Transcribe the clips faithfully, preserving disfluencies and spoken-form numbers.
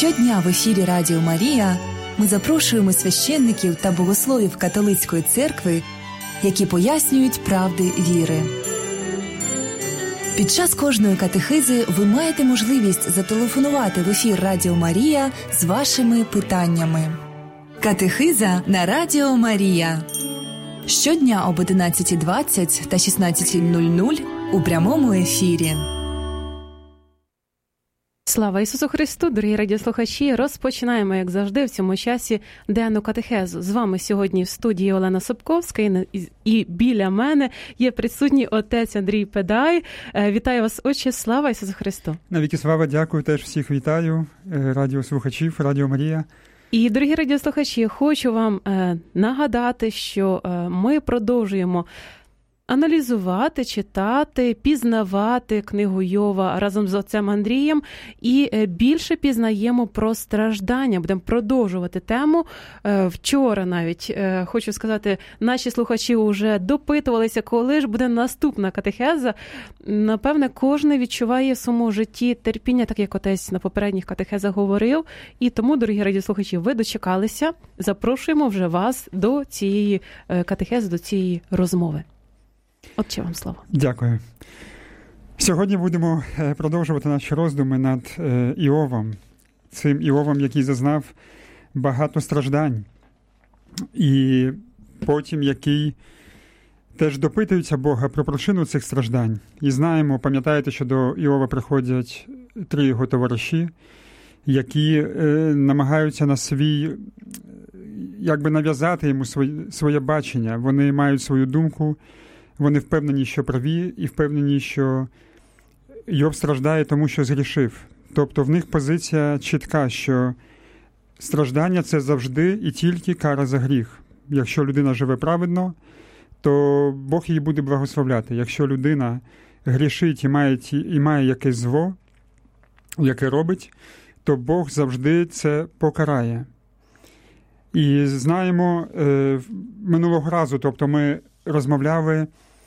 Щодня в ефірі Радіо Марія ми запрошуємо священників та богословів католицької церкви, які пояснюють правди віри. Під час кожної катехизи ви маєте можливість зателефонувати в ефір Радіо Марія з вашими питаннями. Катехиза на Радіо Марія. Щодня об одинадцята двадцять та шістнадцята нуль нуль у прямому ефірі. Слава Ісусу Христу, дорогі радіослухачі! Розпочинаємо, як завжди, в цьому часі денну катехезу. З вами сьогодні в студії Олена Собковська, і, і біля мене є присутній отець Андрій Педай. Вітаю вас, отче! Слава Ісусу Христу! Навіки слава, дякую, теж всіх вітаю, радіослухачів, Радіо Марія. І, дорогі радіослухачі, хочу вам е, нагадати, що е, ми продовжуємо аналізувати, читати, пізнавати книгу Йова разом з отцем Андрієм і більше пізнаємо про страждання. Будемо продовжувати тему. Вчора навіть, хочу сказати, наші слухачі вже допитувалися, коли ж буде наступна катехеза. Напевне, кожен відчуває в своєму житті терпіння, так як отець на попередніх катехезах говорив. І тому, дорогі радіослухачі, ви дочекалися. Запрошуємо вже вас до цієї катехези, до цієї розмови. Отче, вам слово. Дякую. Сьогодні будемо продовжувати наші роздуми над Іовом. Цим Іовом, який зазнав багато страждань. І потім, який теж допитується Бога про причину цих страждань. І знаємо, пам'ятаєте, що до Іова приходять три його товариші, які намагаються на свій, якби нав'язати йому своє, своє бачення. Вони мають свою думку. Вони впевнені, що праві, і впевнені, що Йов страждає тому, що згрішив. Тобто в них позиція чітка, що страждання – це завжди і тільки кара за гріх. Якщо людина живе праведно, то Бог її буде благословляти. Якщо людина грішить і має, і має якесь зло, яке робить, то Бог завжди це покарає. І знаємо, минулого разу, тобто ми розмовляли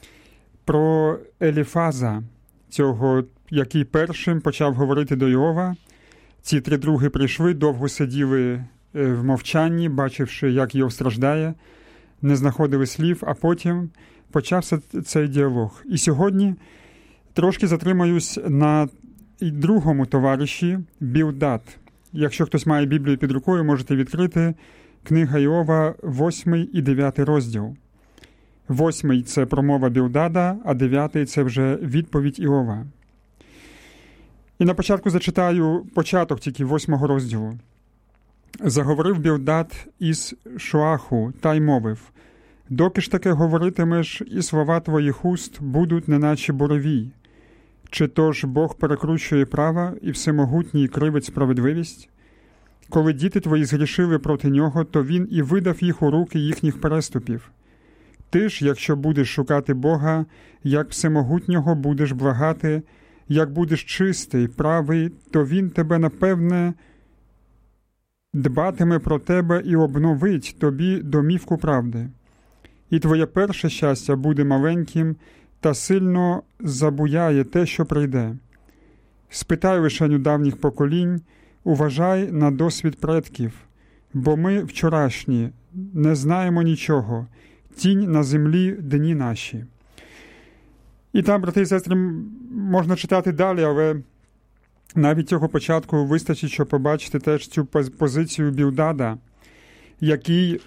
про Еліфаза, цього, який першим почав говорити до Іова. Ці три други прийшли, довго сиділи в мовчанні, бачивши, як Іов страждає, не знаходили слів, а потім почався цей діалог. І сьогодні трошки затримаюсь на другому товариші, Білдад. Якщо хтось має Біблію під рукою, можете відкрити книга Іова, восьмий і дев'ятий розділ. Восьмий – це промова Білдада, а дев'ятий – це вже відповідь Іова. І на початку зачитаю початок тільки восьмого розділу. «Заговорив Білдад із Шуаху, та й мовив: доки ж таке говоритимеш, і слова твоїх уст будуть неначе буревій. Чи то ж Бог перекручує права, і всемогутній кривить справедливість? Коли діти твої згрішили проти нього, то він і видав їх у руки їхніх переступів. Ти ж, якщо будеш шукати Бога, як всемогутнього будеш благати, як будеш чистий, правий, то він тебе, напевне, дбатиме про тебе і обновить тобі домівку правди. І твоє перше щастя буде маленьким, та сильно забуяє те, що прийде. Спитай лише у давніх поколінь, уважай на досвід предків, бо ми вчорашні, не знаємо нічого, тінь на землі дні наші». І там, брати і сестри, можна читати далі, але навіть цього початку вистачить, щоб побачити теж цю позицію Білдада, який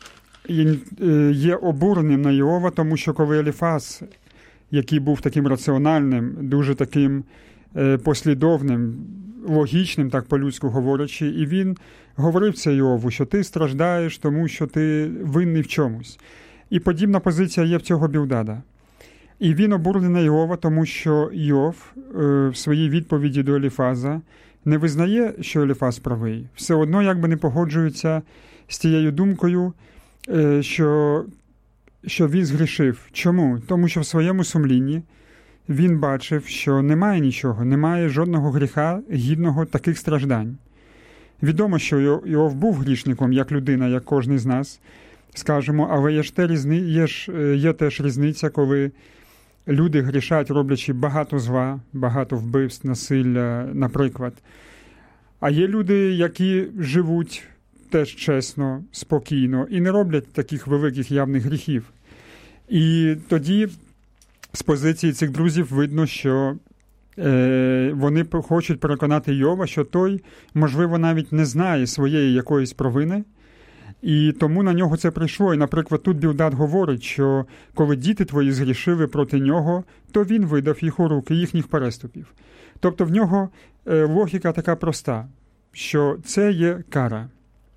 є обуреним на Іова, тому що коли Еліфаз, який був таким раціональним, дуже таким послідовним, логічним, так по-людську говорячи, і він говорив це Іову, що ти страждаєш, тому що ти винний в чомусь. І подібна позиція є в цього Білдада. І він обурений на Іова, тому що Іов в своїй відповіді до Еліфаза не визнає, що Еліфаз правий. Все одно якби не погоджується з тією думкою, що, що він згрішив. Чому? Тому що в своєму сумлінні він бачив, що немає нічого, немає жодного гріха, гідного таких страждань. Відомо, що Іов був грішником, як людина, як кожен з нас, скажемо, але є, ж те різни... є, ж... є теж різниця, коли люди грішать, роблячи багато зла, багато вбивств, насилля, наприклад. А є люди, які живуть теж чесно, спокійно і не роблять таких великих явних гріхів. І тоді з позиції цих друзів видно, що е, вони хочуть переконати Йова, що той, можливо, навіть не знає своєї якоїсь провини, і тому на нього це прийшло. І, наприклад, тут Білдад говорить, що коли діти твої згрішили проти нього, то він видав їх у руки їхніх переступів. Тобто в нього е, логіка така проста, що це є кара.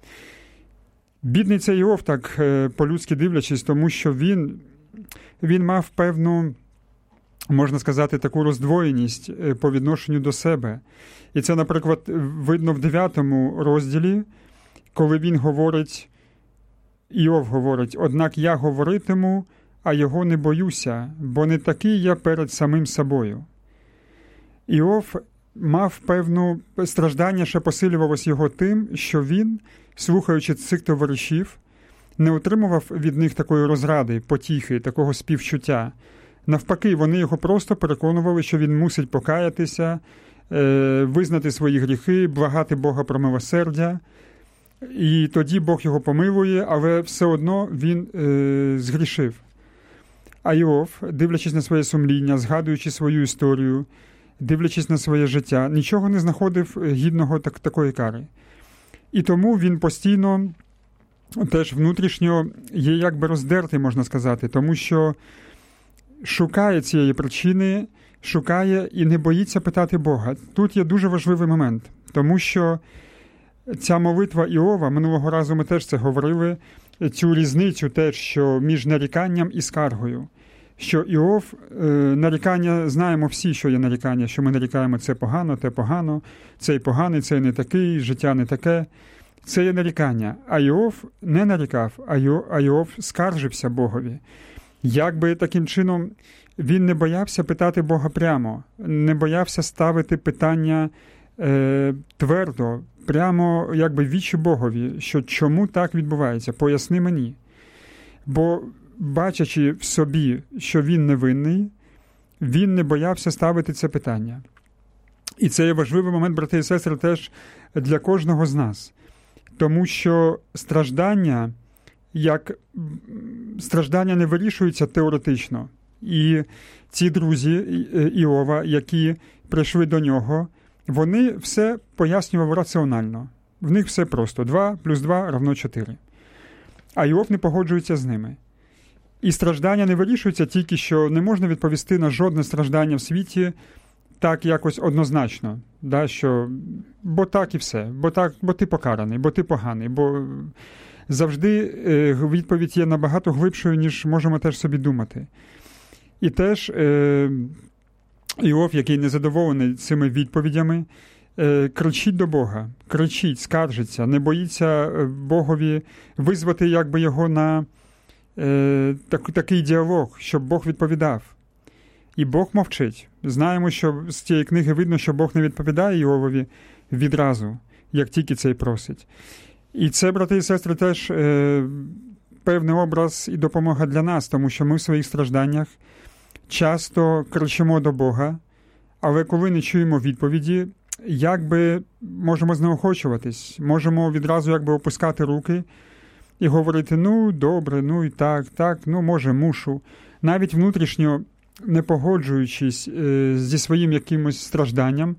Бідний цей Іов, так е, по-людськи дивлячись, тому що він, він мав певну, можна сказати, таку роздвоєність е, по відношенню до себе. І це, наприклад, видно в дев'ятому розділі, коли він говорить, Іов говорить, «Однак я говоритиму, а його не боюся, бо не такий я перед самим собою». Іов мав певну страждання, що посилювалось його тим, що він, слухаючи цих товаришів, не отримував від них такої розради, потіхи, такого співчуття. Навпаки, вони його просто переконували, що він мусить покаятися, визнати свої гріхи, благати Бога про милосердя, і тоді Бог його помилує, але все одно він е, згрішив. А Іов, дивлячись на своє сумління, згадуючи свою історію, дивлячись на своє життя, нічого не знаходив гідного так, такої кари. І тому він постійно теж внутрішньо є якби роздертий, можна сказати, тому що шукає цієї причини, шукає і не боїться питати Бога. Тут є дуже важливий момент, тому що ця молитва Іова, минулого разу ми теж це говорили, цю різницю теж, що між наріканням і скаргою. Що Іов, нарікання, знаємо всі, що є нарікання, що ми нарікаємо це погано, те погано, цей поганий, цей не такий, життя не таке. Це є нарікання. А Іов не нарікав, а Іов скаржився Богові. Якби таким чином він не боявся питати Бога прямо, не боявся ставити питання е, твердо, прямо якби в вічі Богові, що чому так відбувається, поясни мені. Бо бачачи в собі, що він невинний, він не боявся ставити це питання. І це є важливий момент, брати і сестри, теж для кожного з нас. Тому що страждання, як страждання не вирішуються теоретично. І ці друзі Іова, які прийшли до нього, вони все пояснювали раціонально. В них все просто. два плюс два равно чотири. А Іов не погоджується з ними. І страждання не вирішуються тільки, що не можна відповісти на жодне страждання в світі так якось однозначно. Да, що, бо так і все, бо, так, бо ти покараний, бо ти поганий, бо завжди е, відповідь є набагато глибшою, ніж можемо теж собі думати. І теж е, Іов, який незадоволений цими відповідями, е, кричить до Бога, кричить, скаржиться, не боїться Богові визвати якби його на е, так, такий діалог, щоб Бог відповідав. І Бог мовчить. Знаємо, що з цієї книги видно, що Бог не відповідає Іовові відразу, як тільки цей просить. І це, брати і сестри, теж е, певний образ і допомога для нас, тому що ми в своїх стражданнях часто кричимо до Бога, але коли не чуємо відповіді, якби можемо знеохочуватись, можемо відразу якби опускати руки і говорити, ну, добре, ну і так, так, ну, може, мушу. Навіть внутрішньо не погоджуючись е, зі своїм якимось стражданням,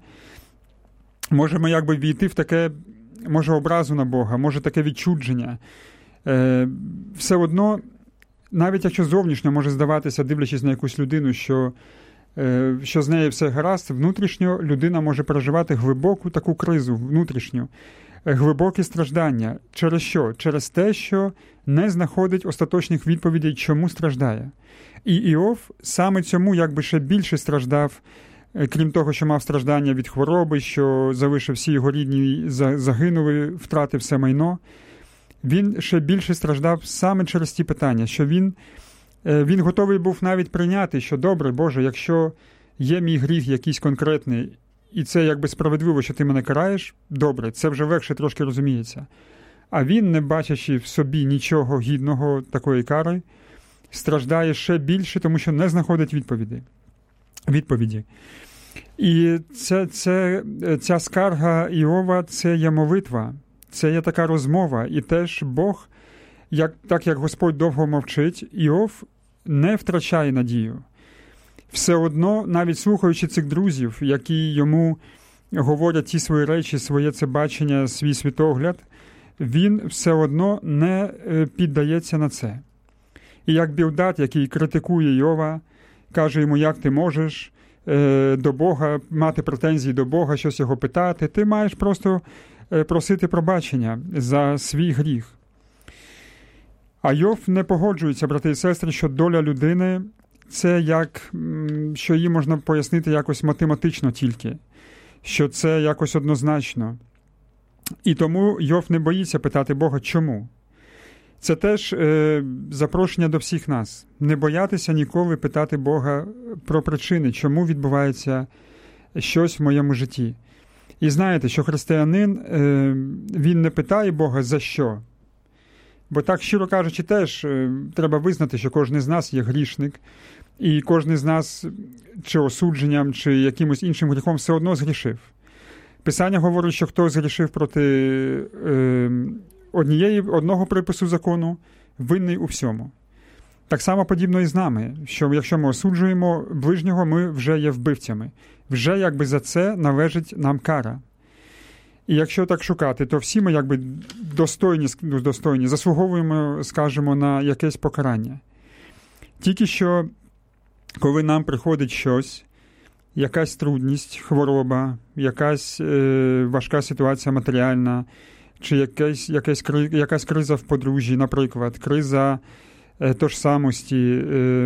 можемо якби війти в таке, може, образу на Бога, може, таке відчудження. Е, все одно, навіть якщо зовнішньо може здаватися, дивлячись на якусь людину, що, е, що з нею все гаразд, внутрішньо людина може переживати глибоку таку кризу, внутрішню, глибокі страждання. Через що? Через те, що не знаходить остаточних відповідей, чому страждає. І Іов саме цьому якби ще більше страждав, крім того, що мав страждання від хвороби, що залишив всі його рідні, загинули, втратив все майно. Він ще більше страждав саме через ті питання, що він, він готовий був навіть прийняти, що добре, Боже, якщо є мій гріх якийсь конкретний, і це якби справедливо, що ти мене караєш, добре, це вже легше трошки розуміється. А він, не бачачи в собі нічого гідного такої кари, страждає ще більше, тому що не знаходить відповіді. відповіді. І це, це, ця скарга Іова – це є молитва, це є така розмова. І теж Бог, як, так як Господь довго мовчить, Іов не втрачає надію. Все одно, навіть слухаючи цих друзів, які йому говорять ті свої речі, своє це бачення, свій світогляд, він все одно не піддається на це. І як Білдад, який критикує Іова, каже йому, як ти можеш до Бога, мати претензії до Бога, щось його питати, ти маєш просто просити пробачення за свій гріх. А Йов не погоджується, брати і сестри, що доля людини – це як, що її можна пояснити якось математично тільки, що це якось однозначно. І тому Йов не боїться питати Бога, чому. Це теж е, запрошення до всіх нас. Не боятися ніколи питати Бога про причини, чому відбувається щось в моєму житті. І знаєте, що християнин, е, він не питає Бога за що. Бо так, щиро кажучи, теж е, треба визнати, що кожен з нас є грішник, і кожен з нас чи осудженням, чи якимось іншим гріхом все одно згрішив. Писання говорить, що хто згрішив проти е, однієї, одного припису закону, винний у всьому. Так само подібно і з нами, що якщо ми осуджуємо ближнього, ми вже є вбивцями. Вже якби за це належить нам кара. І якщо так шукати, то всі ми якби достойні, достойні заслуговуємо, скажімо, на якесь покарання. Тільки що, коли нам приходить щось, якась трудність, хвороба, якась е, важка ситуація матеріальна, чи якась, якась, якась криза в подружжі, наприклад, криза е, тожсамості, е,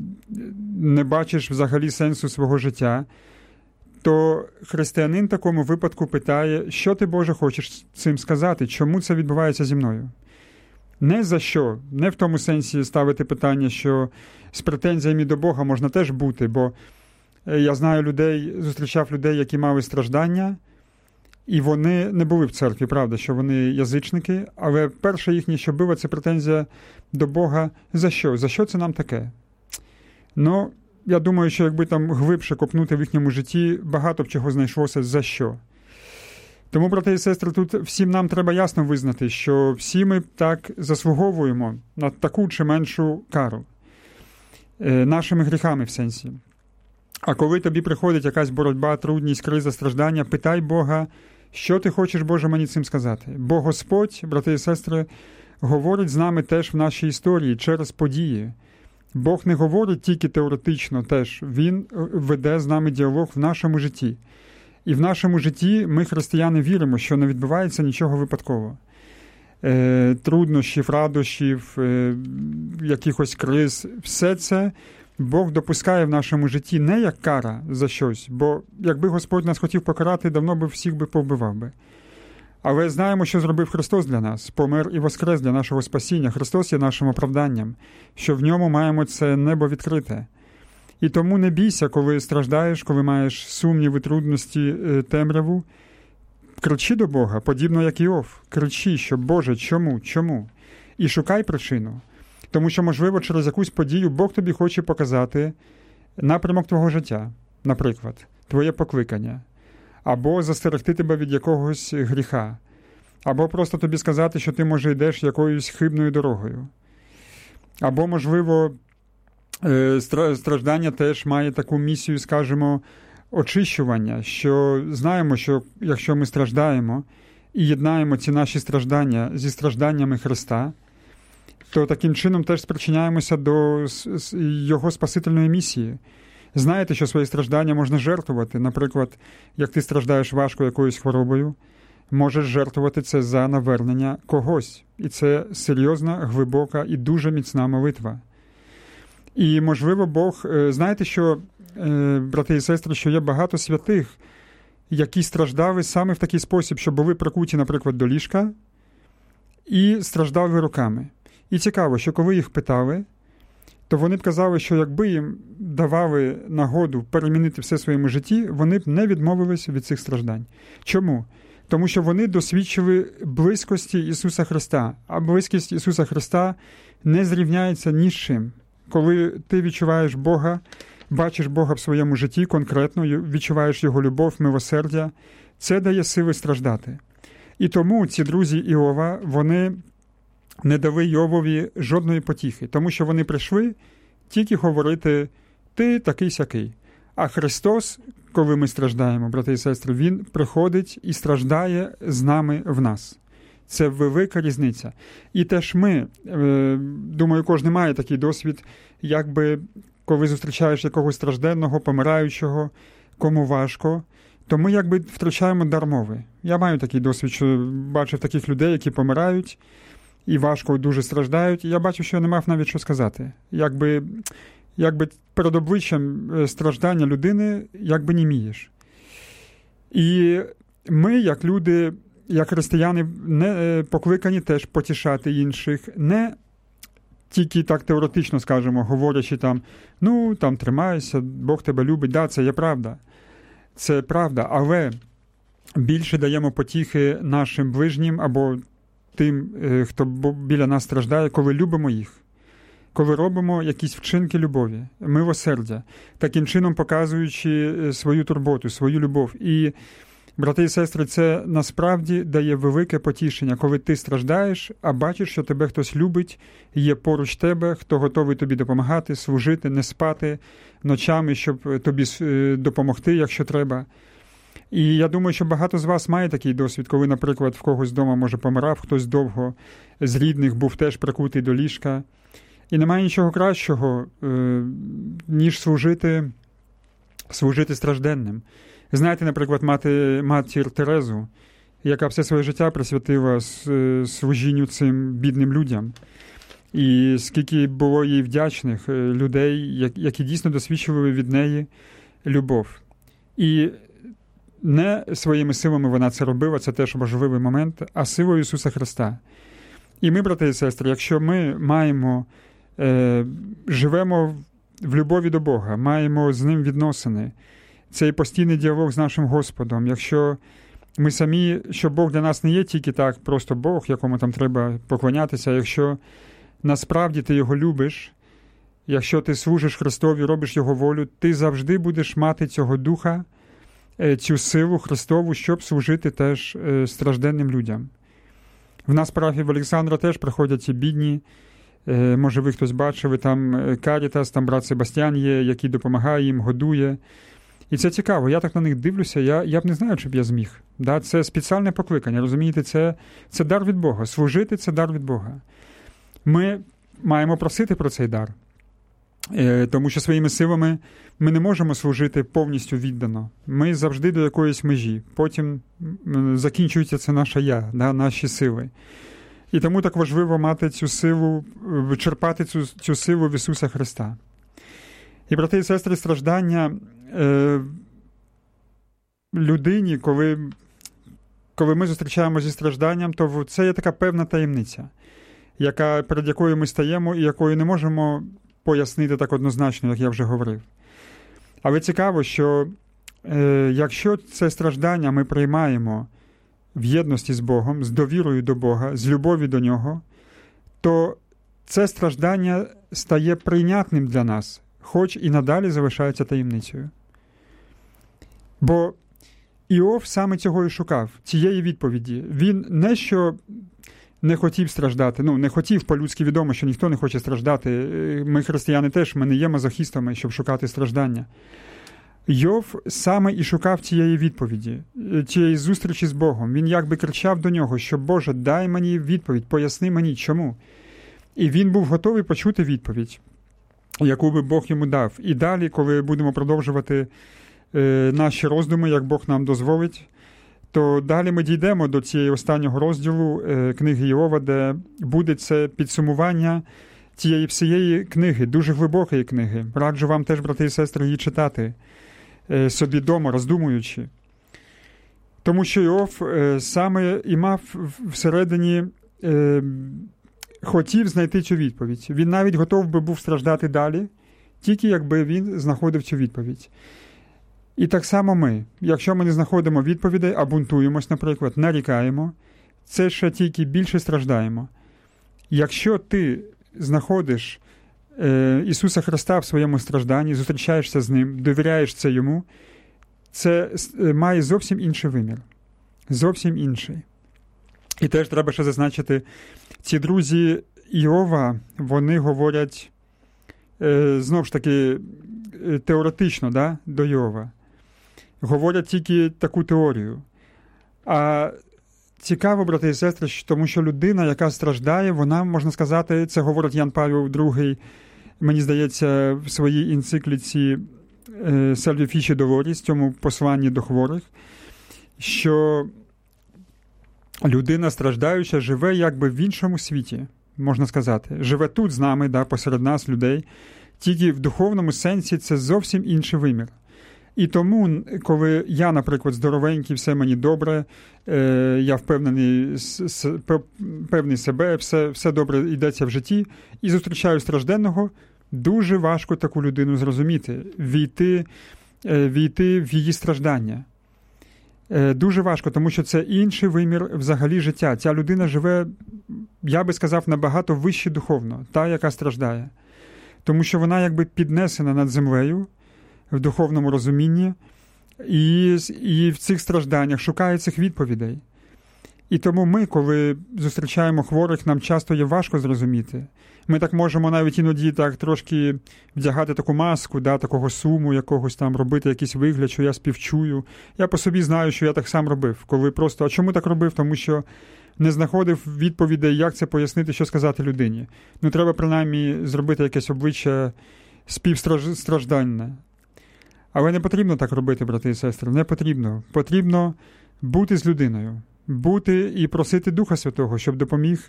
не бачиш взагалі сенсу свого життя, то християнин в такому випадку питає, що ти, Боже, хочеш цим сказати, чому це відбувається зі мною? Не за що, не в тому сенсі ставити питання, що з претензіями до Бога можна теж бути, бо я знаю людей, зустрічав людей, які мали страждання, і вони не були в церкві, правда, що вони язичники, але перше їхнє, що було, це претензія до Бога. За що? За що це нам таке? Ну, я думаю, що якби там глибше копнути в їхньому житті, багато б чого знайшлося за що. Тому, брати і сестри, тут всім нам треба ясно визнати, що всі ми так заслуговуємо на таку чи меншу кару. Е, нашими гріхами в сенсі. А коли тобі приходить якась боротьба, трудність, криза, страждання, питай Бога, що ти хочеш, Боже, мені цим сказати. Бо Господь, брати і сестри, говорить з нами теж в нашій історії через події. Бог не говорить тільки теоретично теж, Він веде з нами діалог в нашому житті. І в нашому житті ми, християни, віримо, що не відбувається нічого випадково. Е, труднощів, радощів, е, якихось криз, все це Бог допускає в нашому житті не як кара за щось, бо якби Господь нас хотів покарати, давно би всіх би повбивав би. Але знаємо, що зробив Христос для нас, помер і воскрес для нашого спасіння. Христос є нашим оправданням, що в ньому маємо це небо відкрите. І тому не бійся, коли страждаєш, коли маєш сумніви, трудності, темряву. Кричи до Бога, подібно як Іов. Кричи, що Боже, чому, чому? І шукай причину. Тому що, можливо, через якусь подію Бог тобі хоче показати напрямок твого життя, наприклад, твоє покликання. Або застерегти тебе від якогось гріха. Або просто тобі сказати, що ти, може, йдеш якоюсь хибною дорогою. Або, можливо, страждання теж має таку місію, скажімо, очищування, що знаємо, що якщо ми страждаємо і єднаємо ці наші страждання зі стражданнями Христа, то таким чином теж спричиняємося до Його спасительної місії. Знаєте, що свої страждання можна жертвувати. Наприклад, як ти страждаєш важко якоюсь хворобою, можеш жертвувати це за навернення когось. І це серйозна, глибока і дуже міцна молитва. І, можливо, Бог... Знаєте, що, брати і сестри, що є багато святих, які страждали саме в такий спосіб, що були прикуті, наприклад, до ліжка і страждали руками. І цікаво, що коли їх питали, то вони б казали, що якби їм давали нагоду перемінити все в своєму житті, вони б не відмовились від цих страждань. Чому? Тому що вони досвідчили близькості Ісуса Христа, а близькість Ісуса Христа не зрівняється ні з чим. Коли ти відчуваєш Бога, бачиш Бога в своєму житті конкретно, відчуваєш Його любов, милосердя, це дає сили страждати. І тому ці друзі Іова, вони не дали Йовові жодної потіхи, тому що вони прийшли тільки говорити «ти такий-сякий». А Христос, коли ми страждаємо, брати і сестри, Він приходить і страждає з нами в нас. Це велика різниця. І теж ми, думаю, кожен має такий досвід, якби коли зустрічаєш якогось стражденного, помираючого, кому важко, то ми якби втрачаємо дар мови. Я маю такий досвід, що бачив таких людей, які помирають і важко дуже страждають. І я бачив, що я не мав навіть що сказати. Якби, якби перед обличчям страждання людини якби німієш. І ми, як люди, як християни, не покликані теж потішати інших, не тільки так теоретично, скажемо, говорячи там, ну, там, тримайся, Бог тебе любить, да, це є правда. Це правда, але більше даємо потіхи нашим ближнім або тим, хто біля нас страждає, коли любимо їх, коли робимо якісь вчинки любові, милосердя, таким чином показуючи свою турботу, свою любов. І, брати і сестри, це насправді дає велике потішення, коли ти страждаєш, а бачиш, що тебе хтось любить, є поруч тебе, хто готовий тобі допомагати, служити, не спати ночами, щоб тобі допомогти, якщо треба. І я думаю, що багато з вас має такий досвід, коли, наприклад, в когось вдома, може, помирав, хтось довго з рідних був теж прикутий до ліжка. І немає нічого кращого, ніж служити, служити стражденним. Знаєте, наприклад, мати, матір Терезу, яка все своє життя присвятила служінню цим бідним людям. І скільки було їй вдячних людей, які дійсно досвідчували від неї любов. І не своїми силами вона це робила, це теж важливий момент, а силою Ісуса Христа. І ми, брати і сестри, якщо ми маємо, е, живемо в любові до Бога, маємо з Ним відносини, цей постійний діалог з нашим Господом, якщо ми самі, що Бог для нас не є тільки так, просто Бог, якому там треба поклонятися, якщо насправді ти Його любиш, якщо ти служиш Христові, робиш Його волю, ти завжди будеш мати цього Духа, цю силу Христову, щоб служити теж стражденним людям. В нас парафії в Олександра теж приходять ці бідні, може ви хтось бачили, там Карітас, там брат Себастьян є, який допомагає їм, годує. І це цікаво, я так на них дивлюся, я, я б не знаю, чи б я зміг. Да? Це спеціальне покликання, розумієте, це, це дар від Бога. Служити – це дар від Бога. Ми маємо просити про цей дар, тому що своїми силами ми не можемо служити повністю віддано. Ми завжди до якоїсь межі. Потім закінчується це наше «я», да, наші сили. І тому так важливо мати цю силу, черпати цю, цю силу в Ісуса Христа. І, брати і сестри, страждання е, людині, коли, коли ми зустрічаємося зі стражданням, то це є така певна таємниця, яка, перед якою ми стаємо і якою не можемо пояснити так однозначно, як я вже говорив. Але цікаво, що е, якщо це страждання ми приймаємо в єдності з Богом, з довірою до Бога, з любов'ю до Нього, то це страждання стає прийнятним для нас, хоч і надалі залишається таємницею. Бо Іов саме цього і шукав, цієї відповіді. Він не що не хотів страждати, ну, не хотів, по-людськи відомо, що ніхто не хоче страждати. Ми, християни, теж, ми не є мазохістами, щоб шукати страждання. Йов саме і шукав цієї відповіді, цієї зустрічі з Богом. Він якби кричав до нього, що «Боже, дай мені відповідь, поясни мені, чому». І він був готовий почути відповідь, яку би Бог йому дав. І далі, коли будемо продовжувати е, наші роздуми, як Бог нам дозволить, то далі ми дійдемо до цієї останнього розділу е, книги Іова, де буде це підсумування цієї всієї книги, дуже глибокої книги. Раджу вам теж, брати і сестри, її читати е, собі дома, роздумуючи. Тому що Іов е, саме і мав всередині, е, хотів знайти цю відповідь. Він навіть готов би був страждати далі, тільки якби він знаходив цю відповідь. І так само ми, якщо ми не знаходимо відповідей, а бунтуємось, наприклад, нарікаємо, це ще тільки більше страждаємо. Якщо ти знаходиш Ісуса Христа в своєму стражданні, зустрічаєшся з Ним, довіряєшся Йому, це має зовсім інший вимір. Зовсім інший. І теж треба ще зазначити, ці друзі Іова, вони говорять, знову ж таки, теоретично, да, до Іова. Говорять тільки таку теорію. А цікаво, брати і сестри, тому що людина, яка страждає, вона, можна сказати, це говорить Ян Павел другий, мені здається, в своїй енцикліці Salve Fici Doloris, цьому посланні до хворих, що людина страждаюча живе якби в іншому світі, можна сказати. Живе тут з нами, да, посеред нас, людей, тільки в духовному сенсі це зовсім інший вимір. І тому, коли я, наприклад, здоровенький, все мені добре, е, я впевнений, с, певний себе, все, все добре йдеться в житті, і зустрічаю стражденного, дуже важко таку людину зрозуміти, війти, е, війти в її страждання. Е, дуже важко, тому що це інший вимір взагалі життя. Ця людина живе, я би сказав, набагато вище духовно, та, яка страждає. Тому що вона якби піднесена над землею, в духовному розумінні, і, і в цих стражданнях шукає цих відповідей. І тому ми, коли зустрічаємо хворих, нам часто є важко зрозуміти. Ми так можемо навіть іноді так трошки вдягати таку маску, да, такого суму, якогось там робити якийсь вигляд, що я співчую. Я по собі знаю, що я так сам робив. Коли просто, а чому так робив? Тому що не знаходив відповідей, як це пояснити, що сказати людині. Ну, треба принаймні зробити якесь обличчя співстраждальне. Але не потрібно так робити, брати і сестри, не потрібно. Потрібно бути з людиною, бути і просити Духа Святого, щоб допоміг,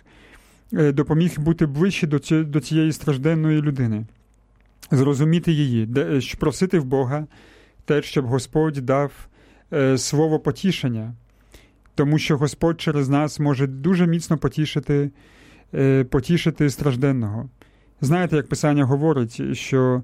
допоміг бути ближче до цієї стражденної людини, зрозуміти її, просити в Бога те, щоб Господь дав слово потішення, тому що Господь через нас може дуже міцно потішити, потішити стражденного. Знаєте, як Писання говорить, що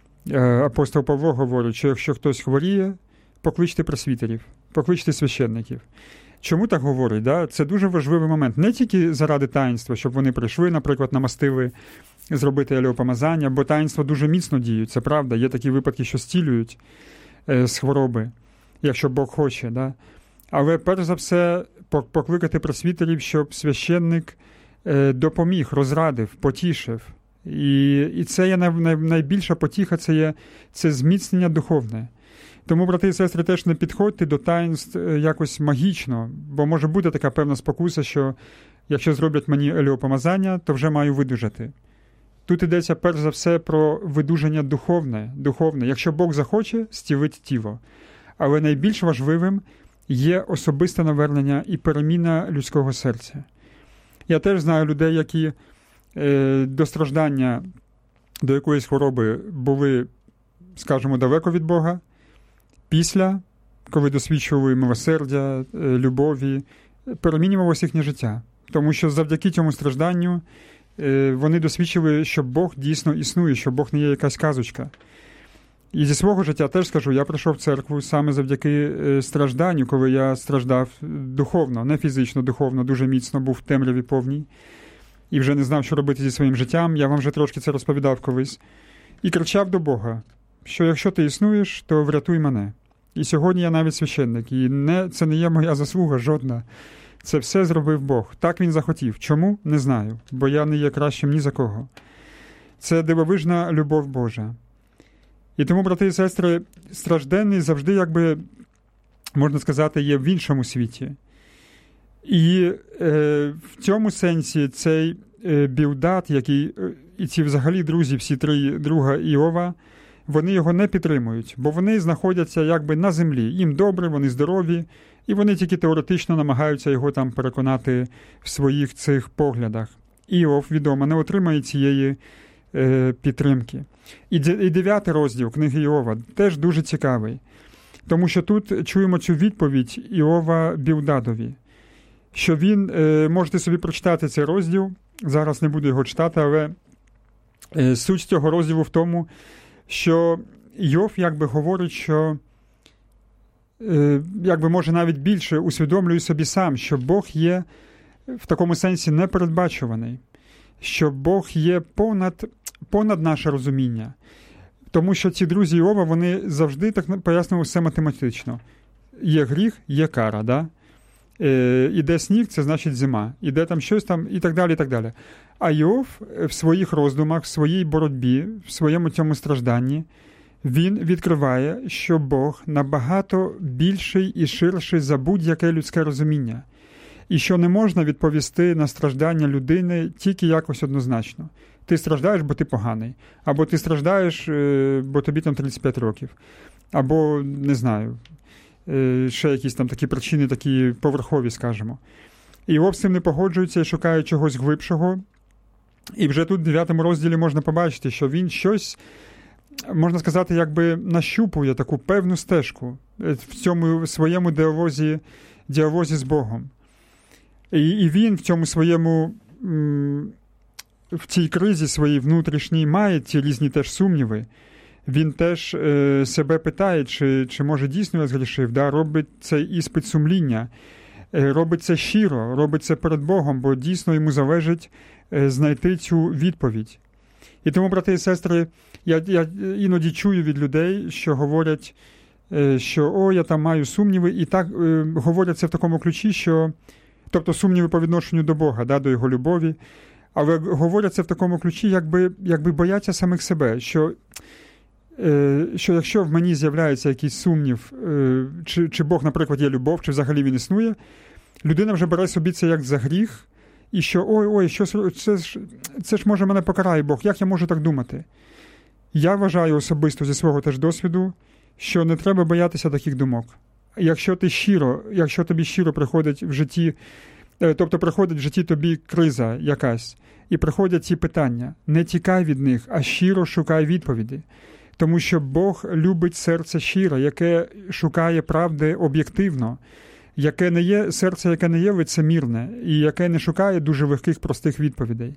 апостол Павло говорить, що якщо хтось хворіє, покличте пресвітерів, покличте священників. Чому так говорить? Да? Це дуже важливий момент. Не тільки заради таїнства, щоб вони прийшли, наприклад, намастили зробити елеопомазання, бо таїнства дуже міцно діють, це правда. Є такі випадки, що зцілюють е, з хвороби, якщо Бог хоче. Да? Але перш за все покликати пресвітерів, щоб священник е, допоміг, розрадив, потішив. І, і це є най, най, найбільша потіха, це є це зміцнення духовне. Тому, брати і сестри, теж не підходьте до таїнств якось магічно, бо може бути така певна спокуса, що якщо зроблять мені елеопомазання, то вже маю видужати. Тут йдеться перш за все про видужання духовне, духовне. Якщо Бог захоче, зцілить тіло. Але найбільш важливим є особисте навернення і переміна людського серця. Я теж знаю людей, які е, до страждання, до якоїсь хвороби були, скажімо, далеко від Бога, після, коли досвідчували милосердя, любові, перемінювалося їхнє життя. Тому що завдяки цьому стражданню вони досвідчили, що Бог дійсно існує, що Бог не є якась казочка. І зі свого життя теж скажу, я прийшов в церкву саме завдяки стражданню, коли я страждав духовно, не фізично, духовно, дуже міцно, був в темряві повній. І вже не знав, що робити зі своїм життям. Я вам вже трошки це розповідав колись. І кричав до Бога, що якщо ти існуєш, то врятуй мене. І сьогодні я навіть священник, і не, це не є моя заслуга жодна. Це все зробив Бог. Так він захотів. Чому? Не знаю, бо я не є кращим ні за кого. Це дивовижна любов Божа. І тому, брати і сестри, стражденний завжди, якби, можна сказати, є в іншому світі. І е, в цьому сенсі цей е, Білдад, який, і ці взагалі друзі, всі три друга Іова, вони його не підтримують, бо вони знаходяться якби на землі. Їм добре, вони здорові, і вони тільки теоретично намагаються його там переконати в своїх цих поглядах. Іов, відомо, не отримає цієї е, підтримки. І, і дев'ятий розділ книги Іова теж дуже цікавий, тому що тут чуємо цю відповідь Іова Білдадові, що він, е, можете собі прочитати цей розділ, зараз не буду його читати, але е, суть цього розділу в тому, що Йов якби говорить, що е, якби може навіть більше усвідомлює собі сам, що Бог є в такому сенсі непередбачуваний, що Бог є понад, понад наше розуміння. Тому що ці друзі Іова, вони завжди так пояснювали все математично. Є гріх, є кара, да? Е, іде сніг, це значить зима. Іде там щось там і так далі, і так далі. А Іов в своїх роздумах, в своїй боротьбі, в своєму цьому стражданні, він відкриває, що Бог набагато більший і ширший за будь-яке людське розуміння. І що не можна відповісти на страждання людини тільки якось однозначно. Ти страждаєш, бо ти поганий. Або ти страждаєш, бо тобі там тридцять п'ять років. Або, не знаю, ще якісь там такі причини, такі поверхові, скажімо. І Іов з цим не погоджується і шукає чогось глибшого. І вже тут в дев'ятому розділі можна побачити, що він щось, можна сказати, якби нащупує таку певну стежку в цьому своєму діалозі, діалозі з Богом. І, і він в цьому своєму, в цій кризі своїй внутрішній має ці різні теж сумніви. Він теж е, себе питає, чи, чи може дійсно я згрішив, да? Робить цей іспит сумління, е, робить це щиро, робить це перед Богом, бо дійсно йому залежить е, знайти цю відповідь. І тому, брати і сестри, я, я іноді чую від людей, що говорять, е, що «О, я там маю сумніви», і так е, говорять це в такому ключі, що, тобто сумніви по відношенню до Бога, да, до Його любові, але говорять це в такому ключі, якби, якби бояться самих себе, що що якщо в мені з'являється якийсь сумнів, чи, чи Бог, наприклад, є любов, чи взагалі він існує, людина вже бере собі це як за гріх, і що ой-ой, що це ж, це ж може мене покарає Бог, як я можу так думати? Я вважаю особисто зі свого теж досвіду, що не треба боятися таких думок. Якщо ти щиро, якщо тобі щиро приходить в житті, тобто приходить в житті тобі криза якась, і приходять ці питання, не тікай від них, а щиро шукай відповіді. Тому що Бог любить серце щире, яке шукає правди об'єктивно, яке не є, серце, яке не є лицемірне, і яке не шукає дуже легких, простих відповідей.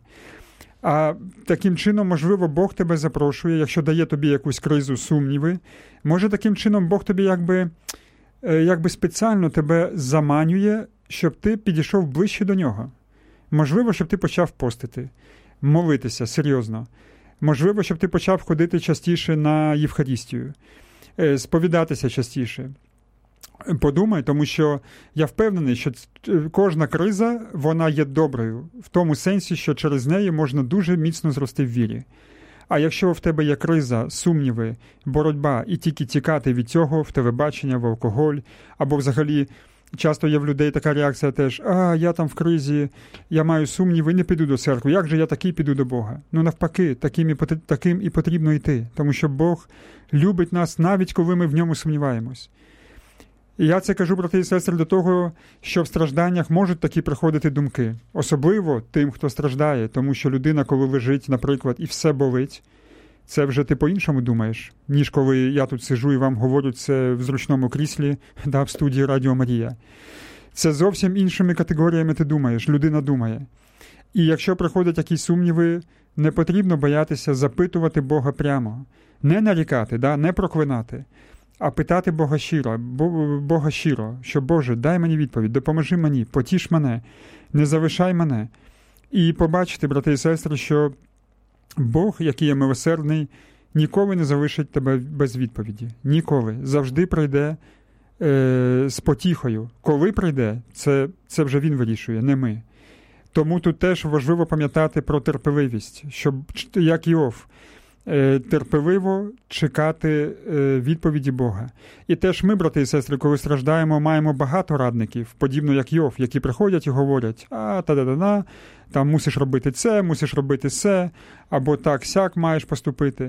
А таким чином, можливо, Бог тебе запрошує, якщо дає тобі якусь кризу, сумніви, може таким чином Бог тобі якби, якби спеціально тебе заманює, щоб ти підійшов ближче до нього. Можливо, щоб ти почав постити, молитися серйозно. Можливо, щоб ти почав ходити частіше на Євхаристію, сповідатися частіше. Подумай, тому що я впевнений, що кожна криза, вона є доброю, в тому сенсі, що через неї можна дуже міцно зрости в вірі. А якщо в тебе є криза, сумніви, боротьба, і тільки тікати від цього в телебачення, в алкоголь, або взагалі часто є в людей така реакція теж, а, я там в кризі, я маю сумніви, не піду до церкви, як же я такий піду до Бога? Ну навпаки, таким і, таким і потрібно йти, тому що Бог любить нас навіть коли ми в ньому сумніваємось. І я це кажу, брати і сестри, до того, що в стражданнях можуть такі приходити думки. Особливо тим, хто страждає, тому що людина, коли лежить, наприклад, і все болить, це вже ти по-іншому думаєш, ніж коли я тут сижу і вам говорю це в зручному кріслі, да, в студії Радіо Марія. Це зовсім іншими категоріями ти думаєш, людина думає. І якщо приходять якісь сумніви, не потрібно боятися запитувати Бога прямо. Не нарікати, да, не проклинати, а питати Бога щиро, Бога щиро, що Боже, дай мені відповідь, допоможи мені, потіш мене, не залишай мене. І побачити, брати і сестри, що Бог, який є милосердний, ніколи не залишить тебе без відповіді. Ніколи. Завжди прийде е, з потіхою. Коли прийде, це, це вже Він вирішує, не ми. Тому тут теж важливо пам'ятати про терпеливість, щоб, як Іов, е, терпеливо чекати е, відповіді Бога. І теж ми, брати і сестри, коли страждаємо, маємо багато радників, подібно як Іов, які приходять і говорять, а, та-да-да-да, там мусиш робити це, мусиш робити це, або так-сяк маєш поступити.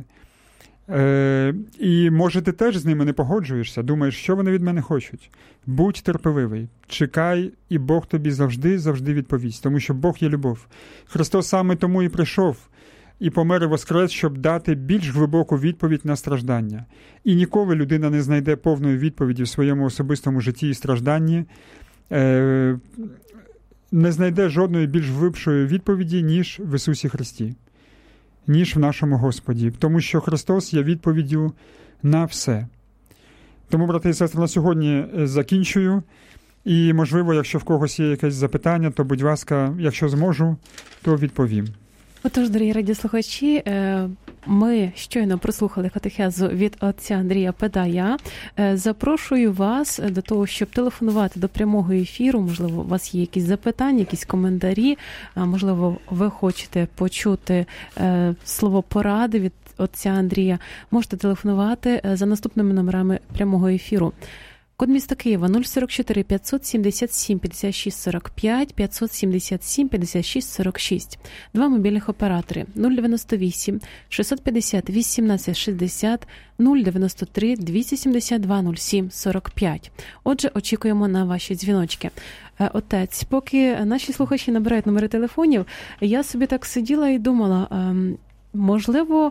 Е, і, може, ти теж з ними не погоджуєшся, думаєш, що вони від мене хочуть. Будь терпеливий, чекай, і Бог тобі завжди-завжди відповість, тому що Бог є любов. Христос саме тому і прийшов, і помер і воскрес, щоб дати більш глибоку відповідь на страждання. І ніколи людина не знайде повної відповіді в своєму особистому житті і стражданні, е, не знайде жодної більш глибшої відповіді, ніж в Ісусі Христі, ніж в нашому Господі. Тому що Христос є відповіддю на все. Тому, брати і сестри, на сьогодні закінчую. І, можливо, якщо в когось є якесь запитання, то, будь ласка, якщо зможу, то відповім. Отож, дорогі радіослухачі, ми щойно прослухали катехезу від отця Андрія Педая. Запрошую вас до того, щоб телефонувати до прямого ефіру. Можливо, у вас є якісь запитання, якісь коментарі. Можливо, ви хочете почути слово поради від отця Андрія. Можете телефонувати за наступними номерами прямого ефіру. Код міста Києва нуль сорок чотири п'ятсот сімдесят сім п'ятдесят шість сорок п'ять, п'ятсот сімдесят сім п'ятдесят шість сорок шість. Два мобільних оператори нуль дев'яносто вісім шістсот п'ятдесят вісімнадцять шістдесят, нуль дев'яносто три двісті сімдесят два нуль сім сорок п'ять. Отже, очікуємо на ваші дзвіночки. Отець, поки наші слухачі набирають номери телефонів, я собі так сиділа і думала, можливо,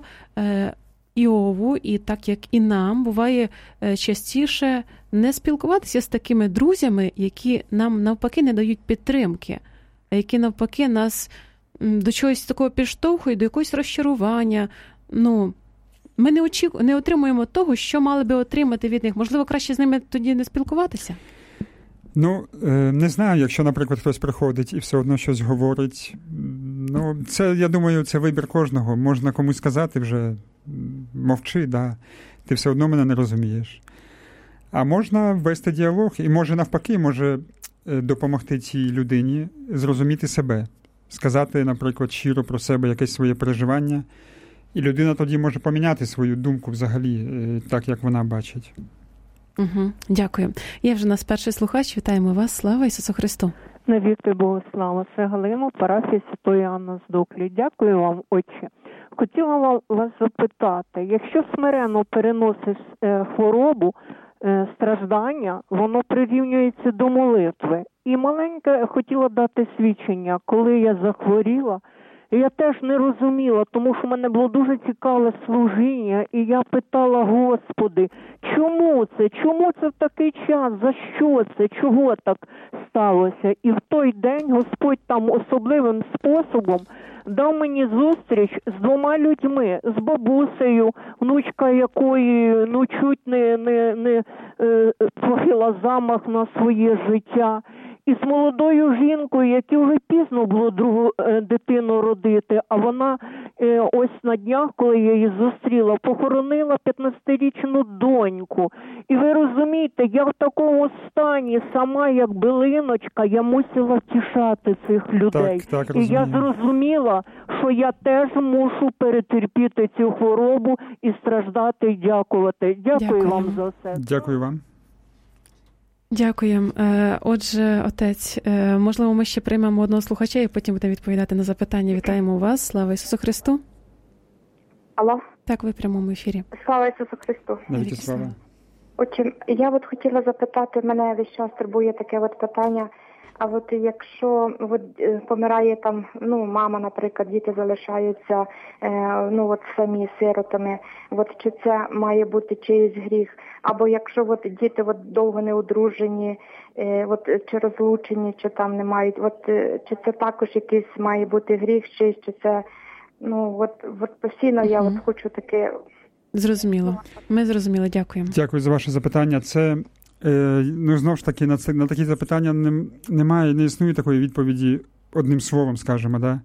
Іову, і так як і нам, буває частіше не спілкуватися з такими друзями, які нам навпаки не дають підтримки, а які навпаки нас до чогось такого підштовхують, до якогось розчарування. Ну, ми не, очіку... не отримуємо того, що мали би отримати від них. Можливо, краще з ними тоді не спілкуватися? Ну, не знаю, якщо, наприклад, хтось приходить і все одно щось говорить. Ну, це, я думаю, це вибір кожного. Можна комусь сказати вже, мовчи, да, ти все одно мене не розумієш. А можна вести діалог і може навпаки, може допомогти цій людині зрозуміти себе. Сказати, наприклад, щиро про себе якесь своє переживання. І людина тоді може поміняти свою думку взагалі, так, як вона бачить. Угу, дякую. Є вже нас перший слухач. Вітаємо вас. Слава Ісусу Христу. Навіки Богу слава. Це Галина, парафія Святої Анни з Дуклі. Дякую вам, Отче. Хотіла вас запитати, якщо смиренно переносиш хворобу, страждання, воно прирівнюється до молитви. І маленьке хотіла дати свідчення, коли я захворіла, я теж не розуміла, тому що в мене було дуже цікаве служіння, і я питала, Господи, чому це? Чому це в такий час? За що це? Чого так сталося? І в той день Господь там особливим способом дав мені зустріч з двома людьми, з бабусею, внучка якої, ну, чуть не, не, не е, творила замах на своє життя, і з молодою жінкою, якій вже пізно було другу е, дитину родити, а вона е, ось на днях, коли я її зустріла, похоронила п'ятнадцятирічну доньку. І ви розумієте, я в такому стані, сама як билиночка, я мусила втішати цих людей. Так, так, і я зрозуміла, що я теж мушу перетерпіти цю хворобу і страждати, і дякувати. Дякую, Дякую вам за все. Дякую вам. Дякуємо. Отже, отець, можливо, ми ще приймемо одного слухача і потім будемо відповідати на запитання. Вітаємо вас. Слава Ісусу Христу. Алло. Так, ви в прямому ефірі. Слава Ісусу Христу. Навіки слава. Отже, я от хотіла запитати, мене весь час турбує таке от питання, а от якщо от, помирає там, ну, мама, наприклад, діти залишаються, е, ну, от самі сиротами, от чи це має бути чиїсь гріх? Або якщо от діти от довго не одружені, е, от чи розлучені, чи там не мають, от чи це також якийсь має бути гріх, чи, чи це, ну, от, от постійно угу. я от хочу таке... Зрозуміло. Ми зрозуміли. Дякуємо. Дякую за ваше запитання. Це, е, ну, знову ж таки, на, це, на такі запитання не, немає, не існує такої відповіді одним словом, скажімо, да?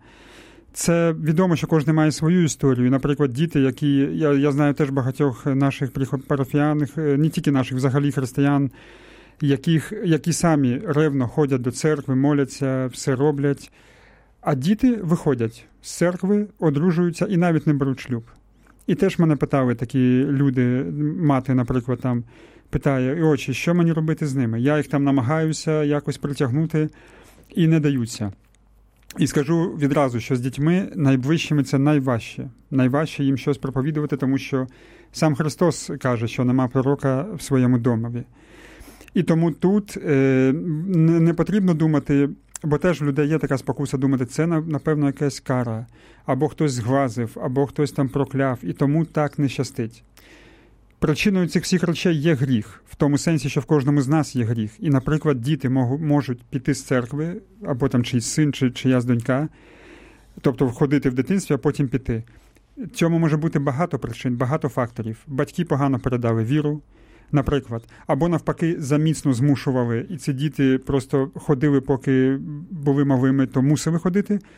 Це відомо, що кожен має свою історію. Наприклад, діти, які, я, я знаю теж багатьох наших парафіян, не тільки наших, взагалі християн, яких, які самі ревно ходять до церкви, моляться, все роблять, а діти виходять з церкви, одружуються і навіть не беруть шлюб. І теж мене питали такі люди, мати, наприклад, там питає, отче, що мені робити з ними? Я їх там намагаюся якось притягнути і не даються. І скажу відразу, що з дітьми найближчими це найважче. Найважче їм щось проповідувати, тому що сам Христос каже, що нема пророка в своєму домові. І тому тут е, не потрібно думати, бо теж в людей є така спокуса думати, це, напевно, якась кара, або хтось зглазив, або хтось там прокляв, і тому так не щастить. Причиною цих всіх речей є гріх, в тому сенсі, що в кожному з нас є гріх. І, наприклад, діти можуть піти з церкви, або там чийсь син, чи чиясь донька, тобто входити в дитинстві, а потім піти. Цьому може бути багато причин, багато факторів. Батьки погано передали віру, наприклад, або навпаки заміцно змушували, і ці діти просто ходили, поки були малими, то мусили ходити.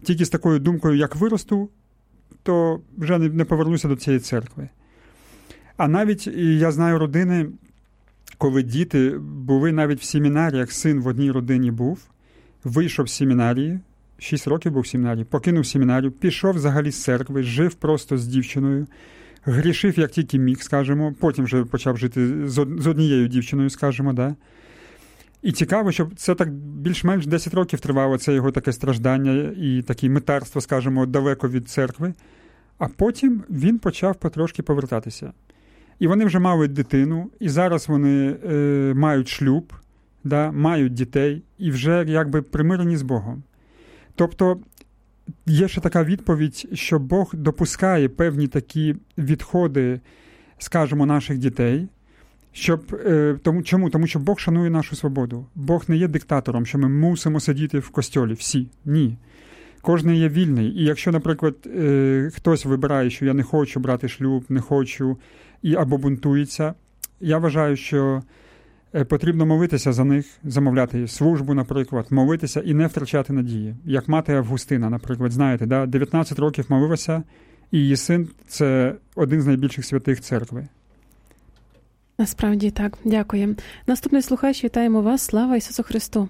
тільки з такою думкою, як виросту, то вже не повернуся до цієї церкви. А навіть я знаю родини, коли діти були навіть в семінаріях, син в одній родині був, вийшов з семінарії, шість років був в семінарії, покинув семінарію, пішов взагалі з церкви, жив просто з дівчиною, грішив як тільки міг, скажімо, потім вже почав жити з однією дівчиною, скажімо, да. І цікаво, що це так більш-менш десять років тривало, це його таке страждання і таке метарство, скажімо, далеко від церкви. А потім він почав потрошки повертатися. І вони вже мали дитину, і зараз вони е, мають шлюб, да, мають дітей, і вже якби примирені з Богом. Тобто є ще така відповідь, що Бог допускає певні такі відходи, скажімо, наших дітей, щоб, е, тому, чому? Тому що Бог шанує нашу свободу. Бог не є диктатором, що ми мусимо сидіти в костьолі всі. Ні. Кожен є вільний. І якщо, наприклад, е, хтось вибирає, що я не хочу брати шлюб, не хочу, і або бунтується, я вважаю, що потрібно молитися за них, замовляти службу, наприклад, молитися і не втрачати надії. Як мати Августина, наприклад, знаєте, да? дев'ятнадцять років молилася, і її син – це один з найбільших святих церкви. Насправді так, дякую. Наступний слухач, вітаємо вас. Слава Ісусу Христу.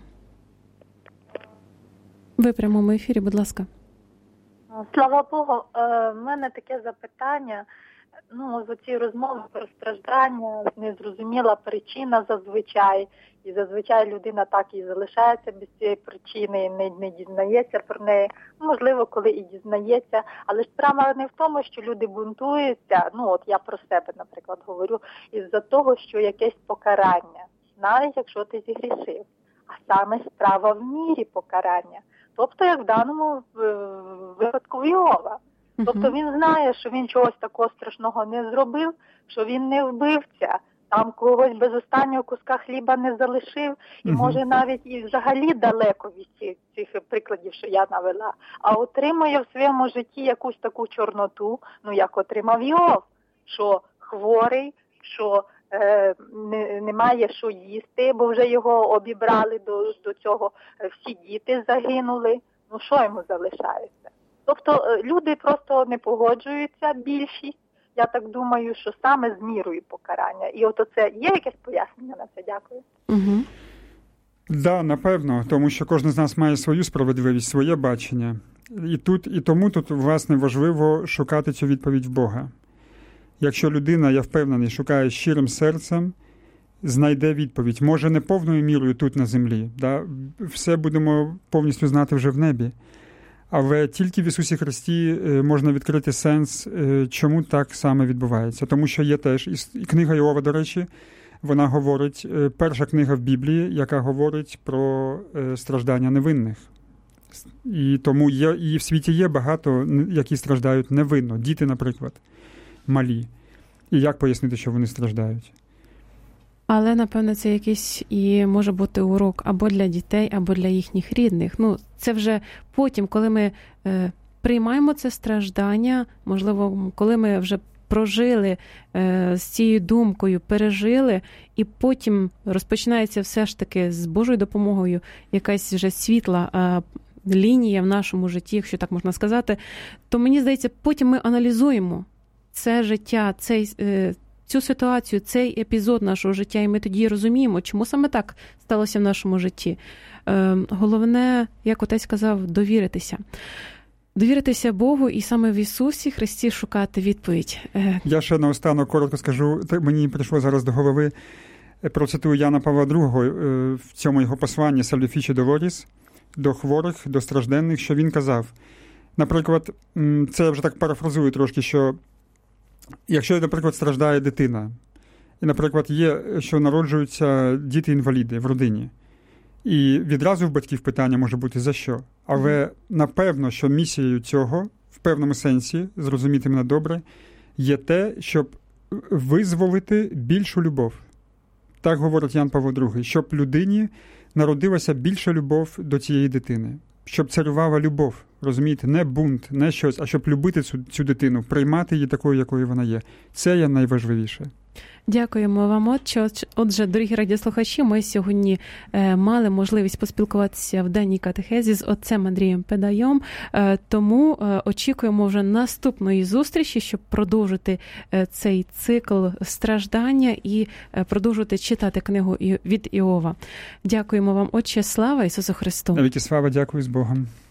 Ви в прямому ефірі, будь ласка. Слава Богу. В мене таке запитання. Ну, з цієї розмови про страждання, незрозуміла причина зазвичай. І зазвичай людина так і залишається без цієї причини, не, не дізнається про неї. Можливо, коли і дізнається. Але ж справа не в тому, що люди бунтуються. Ну, от я про себе, наприклад, говорю. Із-за того, що якесь покарання. Навіть якщо ти зігрішив. А саме справа в мірі покарання. Тобто, як в даному випадку Йова. Тобто він знає, що він чогось такого страшного не зробив, що він не вбивця, там когось без останнього куска хліба не залишив, і uh-huh. може навіть і взагалі далеко від цих, цих прикладів, що я навела, а отримує в своєму житті якусь таку чорноту, ну як отримав Йов, що хворий, що е, не, немає що їсти, бо вже його обібрали до, до цього, всі діти загинули, ну що йому залишається? Тобто люди просто не погоджуються, більшість, я так думаю, що саме з мірою покарання. І от оце є якесь пояснення на це? Дякую. Угу. Да, напевно, тому що кожен з нас має свою справедливість, своє бачення. І тут, і тому тут, власне, важливо шукати цю відповідь в Бога. Якщо людина, я впевнений, шукає щирим серцем, знайде відповідь. Може, не повною мірою тут на землі. Да? Все будемо повністю знати вже в небі. Але тільки в Ісусі Христі можна відкрити сенс, чому так саме відбувається. Тому що є теж, і книга Йова, до речі, вона говорить, перша книга в Біблії, яка говорить про страждання невинних. І тому є, і в світі є багато, які страждають невинно. Діти, наприклад, малі. І як пояснити, що вони страждають? Але, напевно, це якийсь і може бути урок або для дітей, або для їхніх рідних. Ну, це вже потім, коли ми е, приймаємо це страждання, можливо, коли ми вже прожили е, з цією думкою, пережили, і потім розпочинається все ж таки з Божою допомогою якась вже світла е, лінія в нашому житті, якщо так можна сказати, то, мені здається, потім ми аналізуємо це життя, цей е, цю ситуацію, цей епізод нашого життя, і ми тоді розуміємо, чому саме так сталося в нашому житті. Е, головне, як отець сказав, довіритися. Довіритися Богу і саме в Ісусі Христі шукати відповідь. Е... Я ще наостанок коротко скажу, мені прийшло зараз до голови, процитую Яна Павла другого в цьому його посланні «Salvifici Doloris» до хворих, до стражденних, що він казав. Наприклад, це я вже так парафразую трошки, що якщо, наприклад, страждає дитина, і, наприклад, є, що народжуються діти-інваліди в родині, і відразу в батьків питання може бути за що. Але напевно, що місією цього, в певному сенсі, зрозуміти мене добре, є те, щоб визволити більшу любов. Так говорить Ян Павло другий, щоб людині народилася більша любов до цієї дитини, щоб царювала любов розумієте, не бунт, не щось, а щоб любити цю, цю дитину, приймати її такою, якою вона є. Це є найважливіше. Дякуємо вам, отче. Отже, дорогі радіослухачі, ми сьогодні е, мали можливість поспілкуватися в денній катехезі з отцем Андрієм Педайом, е, тому е, очікуємо вже наступної зустрічі, щоб продовжити е, цей цикл страждання і е, продовжувати читати книгу від Іова. Дякуємо вам, отче, слава Ісусу Христу. Навіки слава, дякую, з Богом.